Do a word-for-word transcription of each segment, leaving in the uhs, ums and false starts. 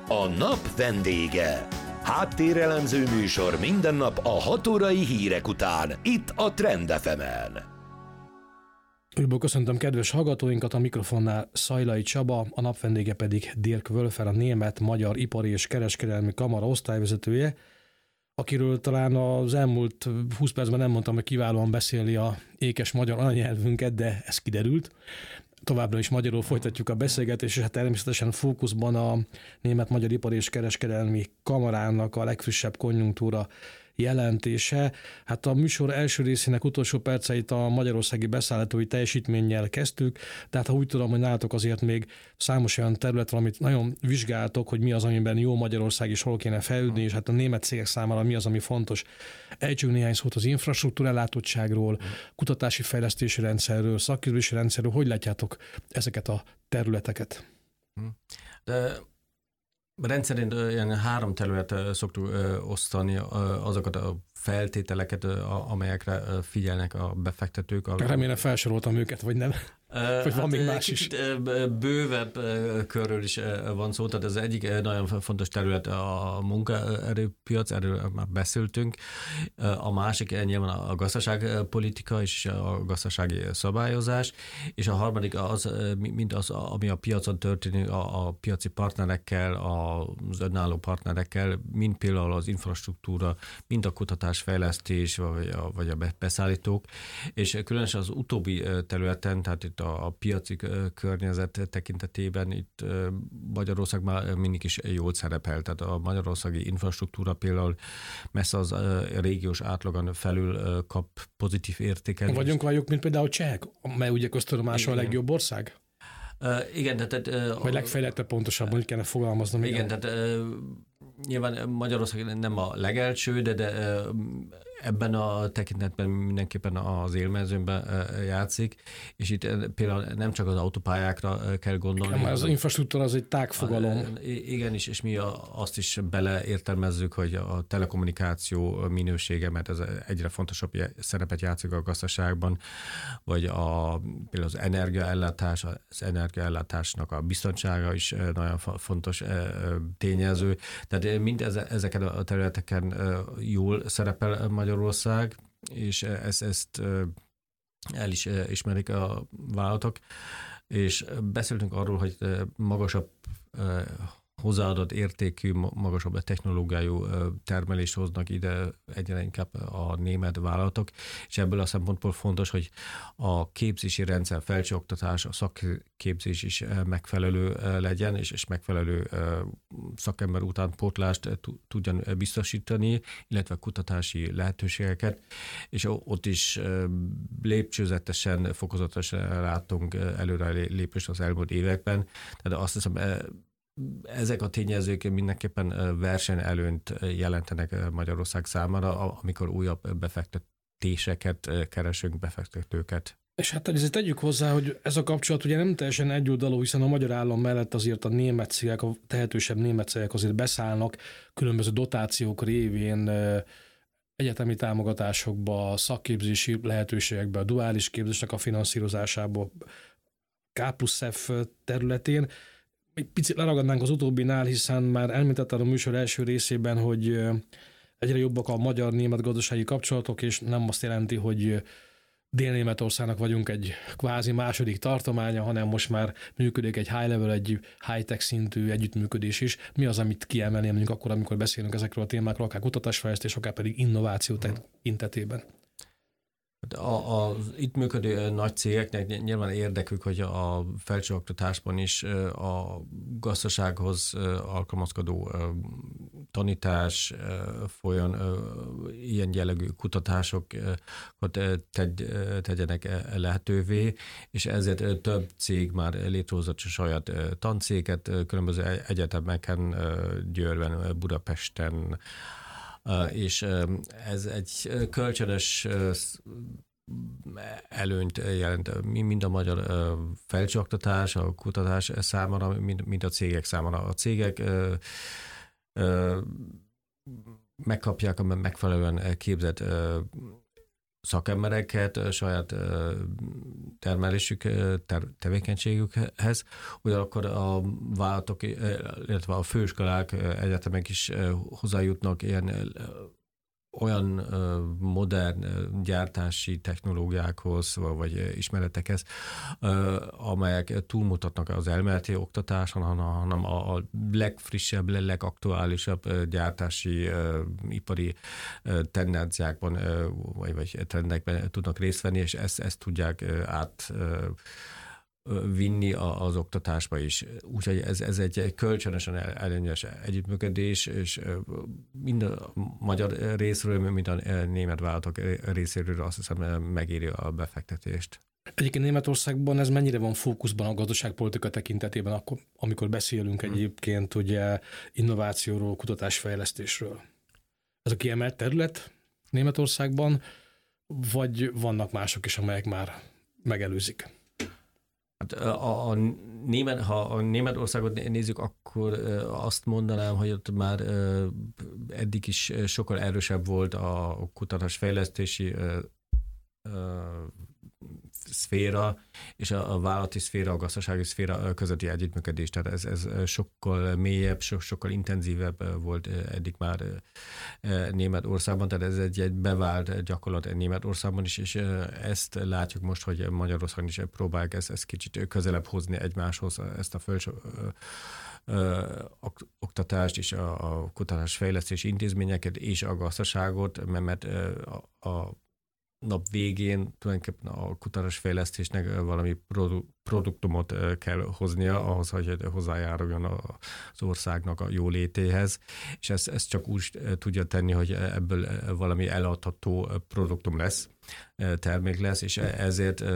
A nap vendége. Háttérelemző műsor minden nap a hat órai hírek után, itt a Trend ef emen. Újból köszöntöm kedves hallgatóinkat, a mikrofonnál Szajlai Csaba, a nap vendége pedig Dirk Wölfer, a Német-Magyar Ipari és Kereskedelmi Kamara osztályvezetője, akiről talán az elmúlt húsz percben nem mondtam, hogy kiválóan beszéli a ékes magyar anyanyelvünket, de ez kiderült. Továbbra is magyarul folytatjuk a beszélgetést, és hát természetesen fókuszban a Német-Magyar Ipari és Kereskedelmi Kamarának a legfrissebb konjunktúra jelentése. Hát a műsor első részének utolsó perceit a magyarországi beszállítói teljesítménnyel kezdtük, tehát ha úgy tudom, hogy nálatok azért még számos olyan terület van, amit nagyon vizsgáltok, hogy mi az, amiben jó Magyarország is hol kéne fejlődni, és hát a német cégek számára mi az, ami fontos. Ejtsünk néhány szót az infrastruktúra ellátottságról, kutatási fejlesztési rendszerről, szakképzési rendszerről. Hogy látjátok ezeket a területeket? De rendszerint ilyen három területet szoktuk osztani azokat a feltételeket, amelyekre figyelnek a befektetők. Remélem felsoroltam őket, vagy nem? Vagy van hát még más is? Bővebb körről is van szó, tehát ez egyik nagyon fontos terület a munkaerőpiac, erről már beszéltünk. A másik nyilván a gazdaságpolitika és a gazdasági szabályozás, és a harmadik az, mint az, ami a piacon történik, a, a piaci partnerekkel, az önálló partnerekkel, mint például az infrastruktúra, mint a kutatásfejlesztés, vagy a, vagy a beszállítók, és különösen az utóbbi területen, tehát itt a piaci környezet tekintetében itt Magyarország már mindig is jól szerepel. Tehát a magyarországi infrastruktúra például messze az régiós átlagon felül kap pozitív értékelést. Vagyunk vagyok, mint például Csehek, mely ugye köztudomásul a legjobb ország? Uh, igen, tehát... Uh, Vagy legfejlettebb pontosabban, hogy kellene fogalmaznom. Igen, igen. tehát uh, nyilván Magyarország nem a legelső, de, de uh, ebben a tekintetben mindenképpen az élmezőnben uh, játszik, és itt uh, például nem csak az autópályákra uh, kell gondolni. Igen, az infrastruktúra az egy tágfogalom. Uh, igen, és, és mi a, azt is beleértelmezzük, hogy a telekommunikáció minősége, mert ez egyre fontosabb szerepet játszik a gazdaságban, vagy a, például az energiaellátás, az energiaellátásnak a biztonsága is nagyon fontos tényező. Tehát mind ezeken a területeken jól szerepel Magyarország, és ezt, ezt el is ismerik a vállalatok, és beszéltünk arról, hogy magasabb hozzáadott értékű, magasabb technológiájú termelést hoznak ide egyre inkább a német vállalatok, és ebből a szempontból fontos, hogy a képzési rendszer, felsőoktatás, a szakképzés is megfelelő legyen, és, és megfelelő szakember utánpótlást tudjan biztosítani, illetve kutatási lehetőségeket, és ott is lépcsőzetesen, fokozatosan látunk előre lépést az elmúlt években. Tehát azt hiszem, ezek a tényezők mindenképpen versenyelőnyt jelentenek Magyarország számára, amikor újabb befektetéseket keresünk, befektetőket. És hát azért tegyük hozzá, hogy ez a kapcsolat ugye nem teljesen egyoldalú, hiszen a magyar állam mellett azért a német cégek, a tehetősebb német cégek azért beszállnak különböző dotációk révén egyetemi támogatásokba, szakképzési lehetőségekbe, a duális képzésnek a finanszírozásába, K plusz F területén. Egy picit leragadnánk az utóbbinál, hiszen már elmítetted a műsor első részében, hogy egyre jobbak a magyar-német gazdasági kapcsolatok, és nem azt jelenti, hogy Dél-Németországnak vagyunk egy kvázi második tartománya, hanem most már működik egy high-level, egy high-tech szintű együttműködés is. Mi az, amit kiemelném mondjuk akkor, amikor beszélünk ezekről a témákról, akár kutatásfejlesztés, akár pedig innováció tekintetében? A, az itt működő nagy cégeknek nyilván érdekük, hogy a felsőoktatásban is a gazdasághoz alkalmazkodó tanítás folyon ilyen jellegű kutatásokat tegy, tegyenek lehetővé, és ezért több cég már létrehozott a saját tancéget, különböző egyetemeken, Győrben, Budapesten, és ez egy kölcsönös előnyt jelent mind a magyar felsőoktatás, a kutatás számára, mind a cégek számára. A cégek megkapják a megfelelően képzett szakembereket saját termelésük, tevékenységükhez, ugyanakkor a vállalatok, illetve a főiskolák, egyetemek is hozzájutnak ilyen olyan modern gyártási technológiákhoz, vagy ismeretekhez, amelyek túlmutatnak az elméleti oktatáson, hanem a legfrissebb, legaktuálisabb gyártási ipari tendenciákban, vagy, vagy trendekben tudnak részt venni, és ezt, ezt tudják át vinni az oktatásba is. Úgyhogy ez, ez egy kölcsönösen előnyös együttműködés, és mind a magyar részről, mind a német vállalatok részéről azt hiszem megéri a befektetést. Egyébként Németországban ez mennyire van fókuszban a gazdaságpolitika tekintetében, akkor, amikor beszélünk hmm. egyébként ugye innovációról, kutatásfejlesztésről? Ez a kiemelt terület Németországban, vagy vannak mások is, amelyek már megelőzik? A, a német, ha a Németországot nézzük, akkor azt mondanám, hogy ott már eddig is sokkal erősebb volt a kutatásfejlesztési szféra és a, a vállalati szféra, a gazdasági szféra közötti együttműködés. Tehát ez, ez sokkal mélyebb, so, sokkal intenzívebb volt eddig már Németországban, tehát ez egy, egy bevált gyakorlat Németországban is, és ezt látjuk most, hogy Magyarországon is próbálják ezt, ezt kicsit közelebb hozni egymáshoz, ezt a felső oktatást és a, a kutatásfejlesztési intézményeket és a gazdaságot, mert a, a nap végén tulajdonképpen a kutatásfejlesztésnek valami produ- produktumot kell hoznia ahhoz, hogy hozzájáruljon az országnak a jólétéhez, és ezt, ezt csak úgy tudja tenni, hogy ebből valami eladható produktum lesz, termék lesz, és ezért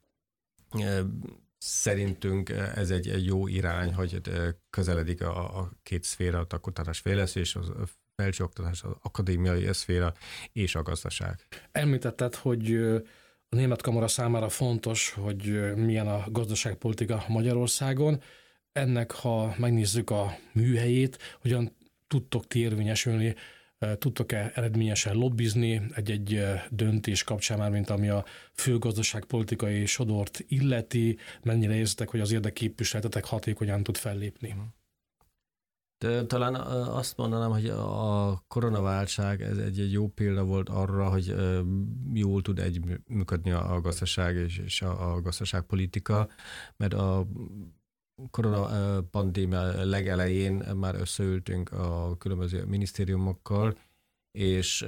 szerintünk ez egy, egy jó irány, hogy közeledik a, a két szféra, a kutatásfejlesztés, az felsőoktatás, az akadémiai szféra és a gazdaság. Említetted, hogy a Német Kamara számára fontos, hogy milyen a gazdaságpolitika Magyarországon. Ennek, ha megnézzük a műhelyét, hogyan tudtok ti érvényesülni, tudtok-e eredményesen lobbizni egy-egy döntés kapcsán már, mint ami a fő gazdaságpolitikai sodort illeti, mennyire érzitek, hogy az érdekképviseletetek hatékonyan tud fellépni? De talán azt mondanám, hogy a koronaválság ez egy, egy jó példa volt arra, hogy jól tud együttműködni a gazdaság és, és a, a gazdaságpolitika, mert a korona pandémia legelején már összeültünk a különböző minisztériumokkal, és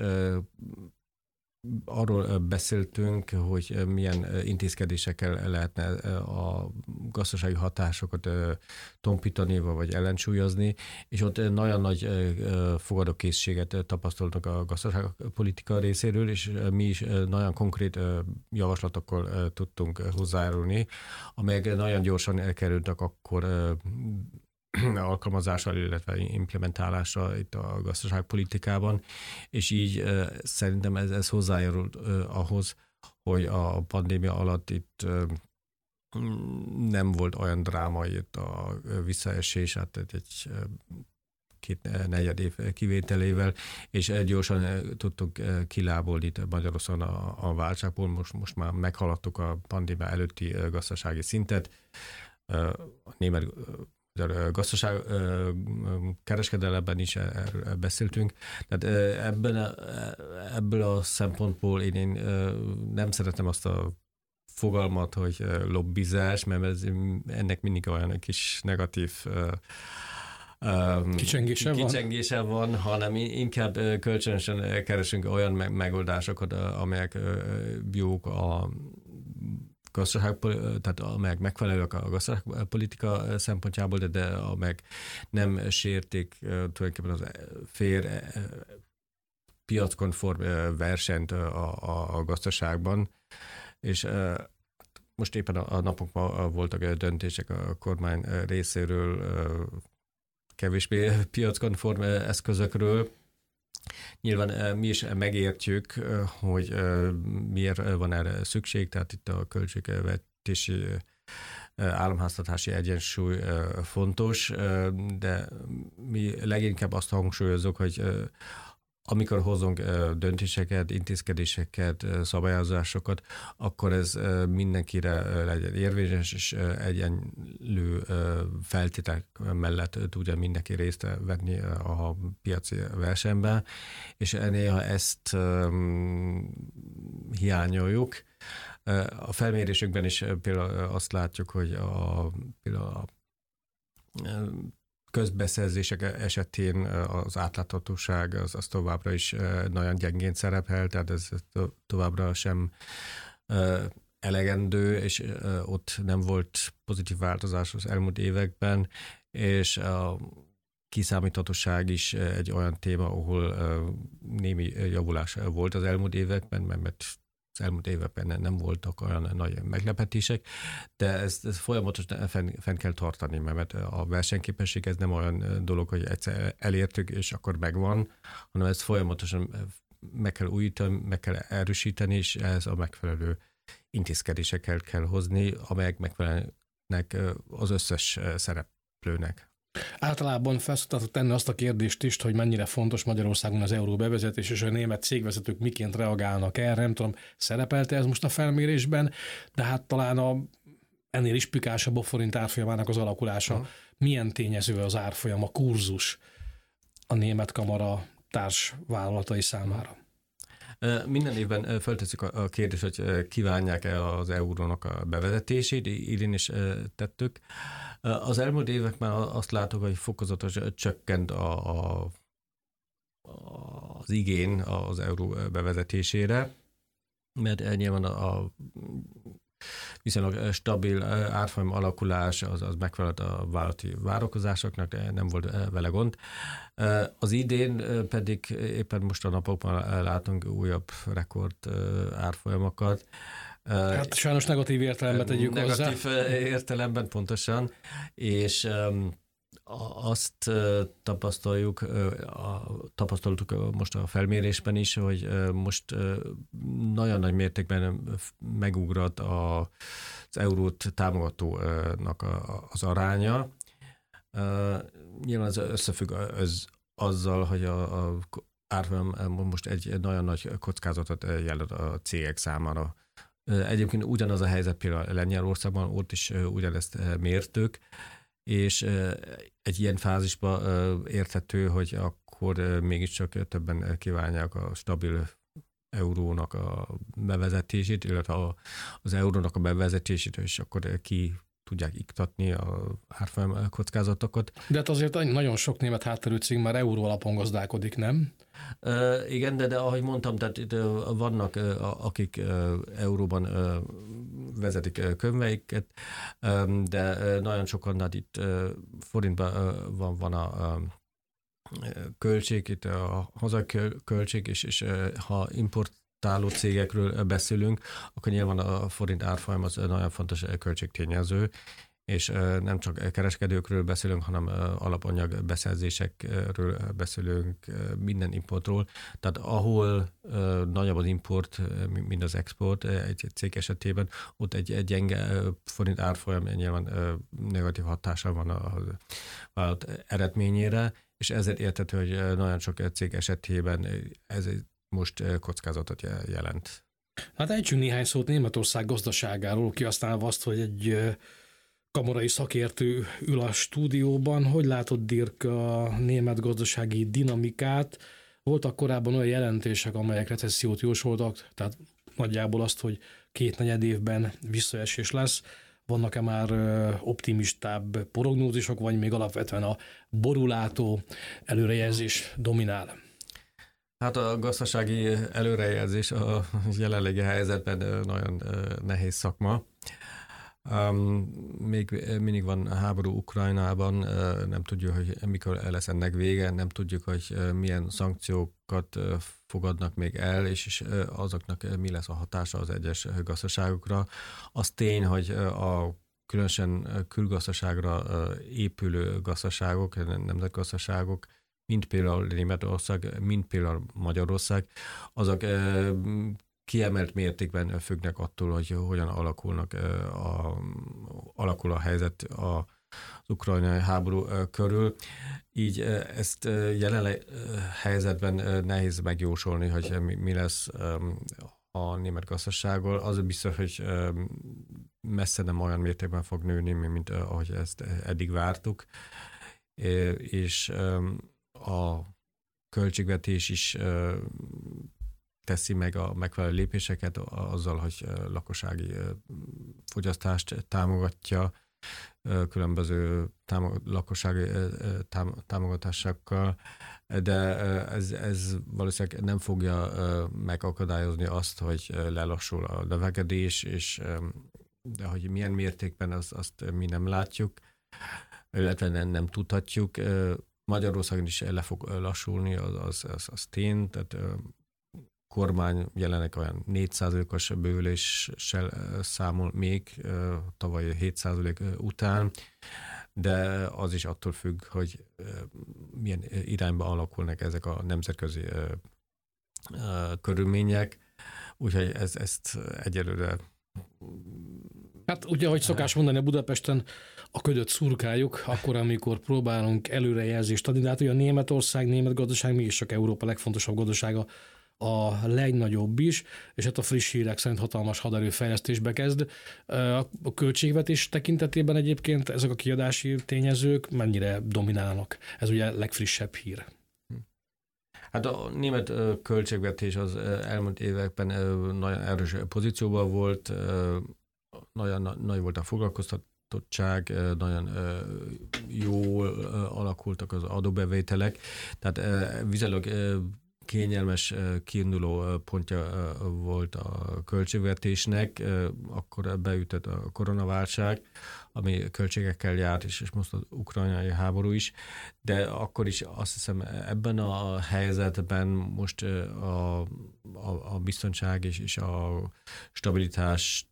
arról beszéltünk, hogy milyen intézkedésekkel lehetne a gazdasági hatásokat tompítani, vagy ellensúlyozni, és ott nagyon nagy fogadókészséget tapasztaltak a gazdaságpolitika részéről, és mi is nagyon konkrét javaslatokkal tudtunk hozzájárulni, amelyek nagyon gyorsan elkerültek akkor alkalmazásra, illetve implementálásra itt a gazdaságpolitikában, és így uh, szerintem ez, ez hozzájárult uh, ahhoz, hogy a pandémia alatt itt uh, nem volt olyan drámai itt a visszaesés, hát egy uh, két negyed év kivételével, és gyorsan tudtuk kilábolni itt Magyarországon a, a válságból, most, most már meghaladtuk a pandémia előtti gazdasági szintet. Uh, a német a gazdaság kereskedelemben is erről beszéltünk. Tehát ebben a, ebből a szempontból én, én nem szeretem azt a fogalmat, hogy lobbizás, mert ez, ennek mindig olyan kis negatív kicsengése, kicsengése van. van, hanem inkább kölcsönösen keresünk olyan megoldásokat, amelyek jók a gazdaság, tehát amelyek megfelelőek a gazdaságpolitika szempontjából, de, de amelyek nem sértik tulajdonképpen az fér piackonform versenyt a, a gazdaságban, és most éppen a, a napokban voltak döntések a kormány részéről kevésbé piackonform eszközökről. Nyilván mi is megértjük, hogy miért van erre szükség, tehát itt a költségvetési államháztartási egyensúly fontos, de mi leginkább azt hangsúlyozunk, hogy amikor hozunk döntéseket, intézkedéseket, szabályozásokat, akkor ez mindenkire legyen érvényes, és egyenlő feltételek mellett tudja mindenki részt venni a piaci versenyben, és néha ezt hiányoljuk. A felmérésükben is például azt látjuk, hogy a, például a közbeszerzések esetén az átláthatóság az, az továbbra is nagyon gyengén szerepel, tehát ez továbbra sem elegendő, és ott nem volt pozitív változás az elmúlt években, és a kiszámíthatóság is egy olyan téma, ahol némi javulás volt az elmúlt években, mert az elmúlt években nem voltak olyan nagy meglepetések, de ezt, ezt folyamatosan fenn, fenn kell tartani, mert a versenyképesség ez nem olyan dolog, hogy egyszer elértük, és akkor megvan, hanem ezt folyamatosan meg kell újítani, meg kell erősíteni, és ez a megfelelő intézkedésekkel kell hozni, amelyek megfelelnek az összes szereplőnek. Általában felszoktatok tenni azt a kérdést is, hogy mennyire fontos Magyarországon az euró bevezetés, és a német cégvezetők miként reagálnak erre. Nem tudom, szerepelte ez most a felmérésben, de hát talán a, ennél is pikásabb a forint árfolyamának az alakulása. Uh-huh. Milyen tényező az árfolyam, a kurzus a német kamara társvállalatai számára? Minden évben feltesszük a kérdést, hogy kívánják-e az eurónak a bevezetését, idén is tettük. Az elmúlt években azt látok, hogy fokozatosan csökkent a, a, az igény az euró bevezetésére, mert nyilván a, a viszonylag stabil árfolyam alakulás az, az megfelelt a vállalati várakozásoknak, de nem volt vele gond. Az idén pedig éppen most a napokban látunk újabb rekord árfolyamokat. Hát sajnos negatív értelemben tegyük negatív hozzá. Negatív értelemben pontosan, és azt tapasztaljuk, tapasztaltuk most a felmérésben is, hogy most nagyon nagy mértékben megugrott az eurót támogatónak az aránya. Nyilván ez összefügg az, azzal, hogy a, a árfolyam most egy nagyon nagy kockázatot jelent a cégek számára. Egyébként ugyanaz a helyzet például Lengyelországban, ott is ugyanezt mértük, és egy ilyen fázisban érthető, hogy akkor mégiscsak többen kívánják a stabil eurónak a bevezetését, illetve az eurónak a bevezetését, és akkor ki tudják iktatni a árfolyam kockázatokat. De hát azért nagyon sok német hátterű cég már euró alapon gazdálkodik, nem? Uh, igen, de, de ahogy mondtam, tehát itt uh, vannak uh, akik uh, euróban uh, vezetik uh, könyveiket, um, de uh, nagyon sokan, hát itt uh, forintban uh, van, van a uh, költség, itt a hazai költség, és, és uh, ha importáló cégekről beszélünk, akkor nyilván a forint árfolyam az nagyon fontos költségtényező, és nem csak kereskedőkről beszélünk, hanem alapanyag beszerzésekről beszélünk, minden importról. Tehát ahol nagyobb az import, mint az export egy cég esetében, ott egy, egy gyenge forint árfolyam nyilván negatív hatással van a vállalat eredményére, és ezért érthető, hogy nagyon sok cég esetében ez most kockázatot jelent. Hát ejtsünk néhány szót Németország gazdaságáról, kihasználva azt, hogy egy kamarai szakértő ül a stúdióban. Hogy látod, Dirk, a német gazdasági dinamikát? Voltak korábban olyan jelentések, amelyek recessziót jósoltak, tehát nagyjából azt, hogy két negyed évben visszaesés lesz. Vannak-e már optimistább prognózisok, vagy még alapvetően a borulátó előrejelzés dominál? Hát a gazdasági előrejelzés a jelenlegi helyzetben nagyon nehéz szakma. Um, még mindig van háború Ukrajnában, uh, nem tudjuk, hogy mikor lesz ennek vége, nem tudjuk, hogy uh, milyen szankciókat uh, fogadnak még el, és, és uh, azoknak uh, mi lesz a hatása az egyes uh, gazdaságokra. Az tény, hogy uh, a különösen uh, külgazdaságra uh, épülő gazdaságok, nemzetgazdaságok, mint például Németország, mint például Magyarország, azok uh, kiemelt mértékben függnek attól, hogy hogyan alakulnak a, alakul a helyzet az ukrajnai háború körül, Így ezt jelenleg helyzetben nehéz megjósolni, hogy mi lesz a német gazdasággal. Az biztos, hogy messze nem olyan mértékben fog nőni, mint ahogy ezt eddig vártuk. És a költségvetés is teszi meg a megfelelő lépéseket azzal, hogy lakossági fogyasztást támogatja, különböző támog, lakossági támogatásokkal, de ez, ez valószínűleg nem fogja megakadályozni azt, hogy lelassul a növekedés, és de hogy milyen mértékben, azt, azt mi nem látjuk, illetve nem, nem tudhatjuk. Magyarországon is le fog lassulni, az, az, az, az tény, tehát kormány jelenleg olyan négy százalékos bővüléssel számol még tavaly hét százalék után, de az is attól függ, hogy milyen irányba alakulnak ezek a nemzetközi körülmények, úgyhogy ez, ezt egyelőre... Hát ugye, ahogy szokás mondani, a Budapesten a ködöt szurkáljuk, akkor, amikor próbálunk előrejelzést adni, de hát ugye a Németország, német gazdaság mégis csak Európa legfontosabb gazdasága, a legnagyobb is, és hát a friss hírek szerint hatalmas haderőfejlesztésbe kezd. A költségvetés tekintetében egyébként ezek a kiadási tényezők mennyire dominálnak? Ez ugye a legfrissebb hír. Hát a német költségvetés az elmúlt években nagyon erős pozícióban volt, nagyon nagy volt a foglalkoztatottság, nagyon jól alakultak az adóbevételek, tehát viszonylag kényelmes kiinduló pontja volt a költségvetésnek, akkor beütött a koronaválság, ami költségekkel járt, és most az ukrajnai háború is, de akkor is azt hiszem ebben a helyzetben most a, a, a biztonság és, és a stabilitás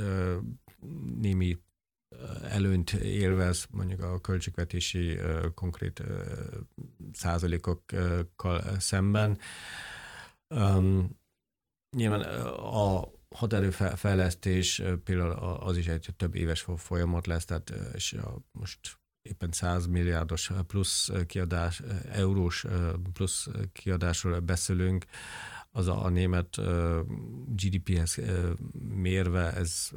némi előnyt élvez mondjuk a költségvetési konkrét százalékokkal szemben. Um, nyilván a haderőfejlesztés például az is egy több éves folyamat lesz, tehát és a, most éppen száz milliárdos plusz kiadás, eurós plusz kiadásról beszélünk, az a, a német gé dé péhez mérve ez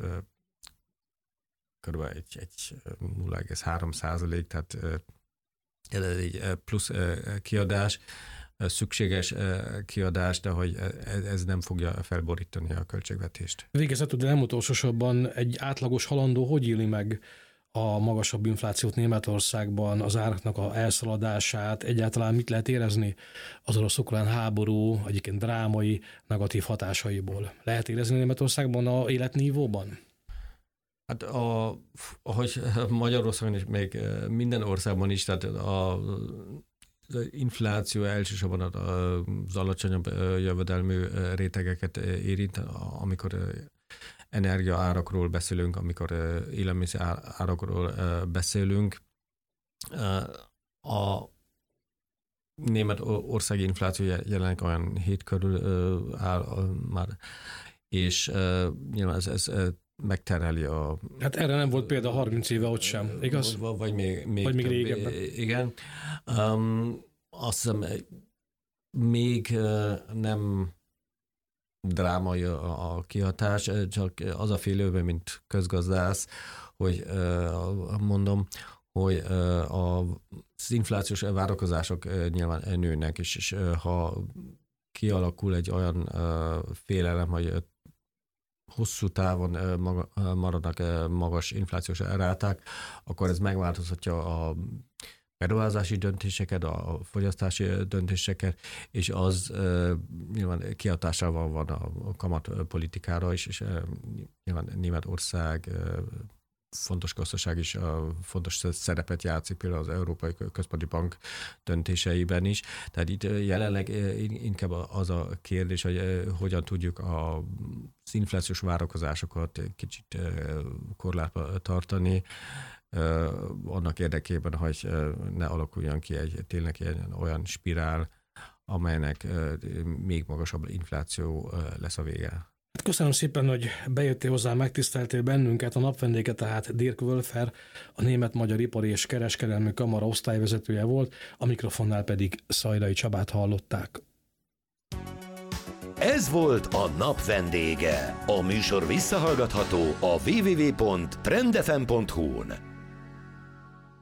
körülbelül egy, egy nulla egész három százalék, tehát ez egy plusz kiadás, szükséges kiadás, de hogy ez nem fogja felborítani a költségvetést. Végezetül, de nem utolsósorban egy átlagos halandó hogy éli meg a magasabb inflációt Németországban, az áraknak a elszaladását, egyáltalán mit lehet érezni az orosz-ukrán háború egyébként drámai negatív hatásaiból? Lehet érezni Németországban a életnívóban? Hát a, ahogy Magyarországon is, még minden országban is, tehát a, az infláció elsősorban az alacsonyabb jövedelmű rétegeket érint, amikor energiaárakról beszélünk, amikor élelmiszer árakról beszélünk. A német országi infláció jelenleg olyan hét körül áll már, és nyilván ez, ez megterheli a... Hát erre nem volt példa harminc éve ott sem, igaz? Vagy még, még, vagy még több, régebben. Igen. Um, azt hiszem, még nem drámai a, a kihatás, csak az a félőben, mint közgazdász, hogy mondom, hogy az inflációs várakozások nyilván nőnek, és, és ha kialakul egy olyan félelem, hogy hosszú távon maradnak magas inflációs ráták, akkor ez megváltoztatja a beruházási döntéseket, a fogyasztási döntéseket, és az uh, nyilván kihatásával van a kamatpolitikára is, és uh, nyilván Németország uh, fontos gazdaság is, uh, fontos szerepet játszik például az Európai Központi Bank döntéseiben is. Tehát itt uh, jelenleg uh, inkább az a kérdés, hogy uh, hogyan tudjuk a, az inflációs várakozásokat kicsit uh, korlátba tartani, Uh, annak érdekében, hogy uh, ne alakuljon ki egy tényleg egy olyan spirál, amelynek uh, még magasabb infláció uh, lesz a vége. Hát köszönöm szépen, hogy bejöttél hozzá, megtiszteltél bennünket. A napvendége tehát Dirk Wölfer, a Német-Magyar Ipari és Kereskedelmi Kamara osztályvezetője volt, a mikrofonnál pedig Szajlai Csabát hallották. Ez volt a nap vendége. A műsor visszahallgatható a double-u double-u double-u pont trend f m pont h u-n.